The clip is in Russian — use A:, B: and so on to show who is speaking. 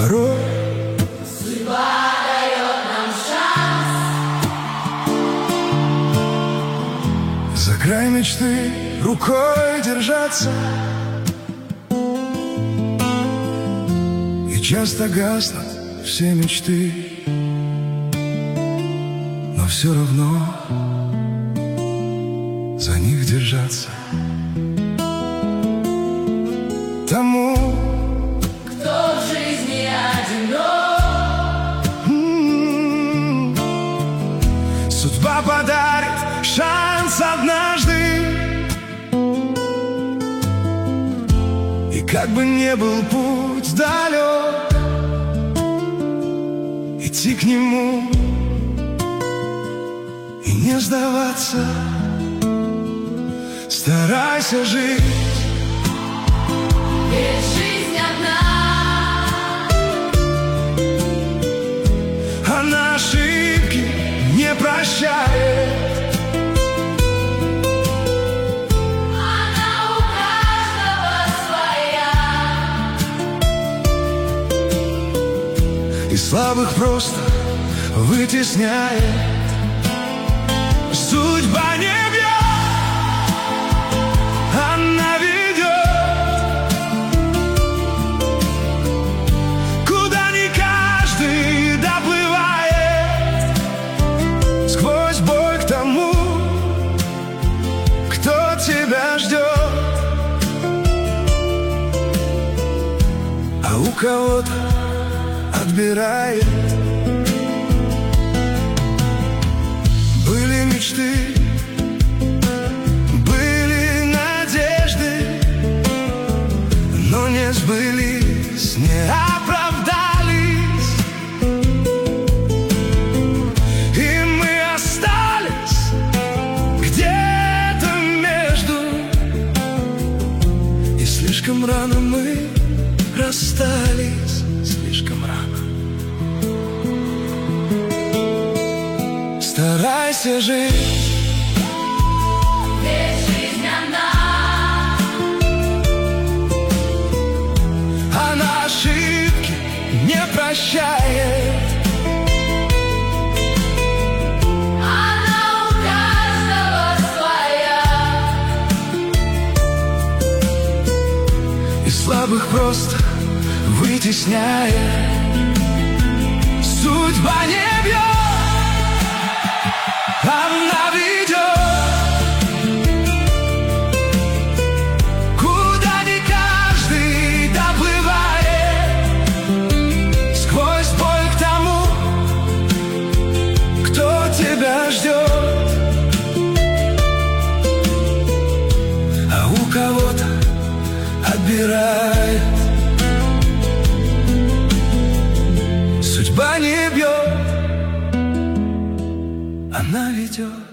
A: порой
B: судьба дает нам шанс.
A: за край мечты рукой держаться. И часто гаснут все мечты, но все равно за них держаться. Тому,
B: кто в жизни одинок,
A: судьба подарит шанс однажды. И как бы не был путь далек, идти к нему и не сдаваться. Старайся жить,
B: ведь жизнь одна.
A: она ошибки не прощает.
B: Она у каждого своя.
A: И слабых просто вытесняет. Судьба не бьет, она ведет, куда не каждый доплывает. Сквозь бой к тому, кто тебя ждет. А у кого-то отбирает. Были мечты, были надежды, но не сбылись, не оправдались. И мы остались где-то между. И слишком рано мы расстались, слишком рано. Старайся жить,
B: Ведь жизнь одна.
A: она ошибки не прощает.
B: Она у каждого своя.
A: И слабых просто вытесняет. Судьба не бьет, она ведет, куда не каждый доплывает. Сквозь боль к тому, кто тебя ждет. А у кого-то отбирает. Судьба не бьет, она ведет.